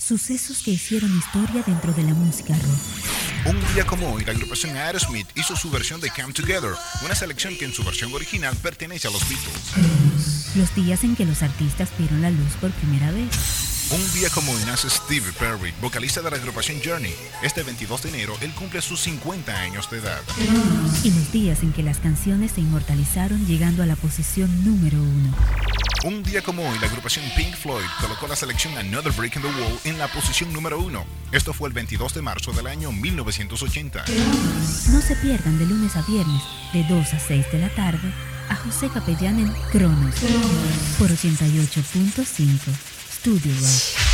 Sucesos que hicieron historia dentro de la música rock. Un día como hoy, la agrupación Aerosmith hizo su versión de Come Together, una selección que en su versión original pertenece a los Beatles. Los días en que los artistas vieron la luz por primera vez. Un día como hoy nace Steve Perry, vocalista de la agrupación Journey. Este 22 de enero, él cumple sus 50 años de edad. Y los días en que las canciones se inmortalizaron llegando a la posición número 1. Un día como hoy, la agrupación Pink Floyd colocó la selección Another Brick in the Wall en la posición número 1. Esto fue el 22 de marzo del año 1980. No se pierdan de lunes a viernes, de 2 a 6 de la tarde, a José Capellán en Cronos, por 88.5 Studio Rock.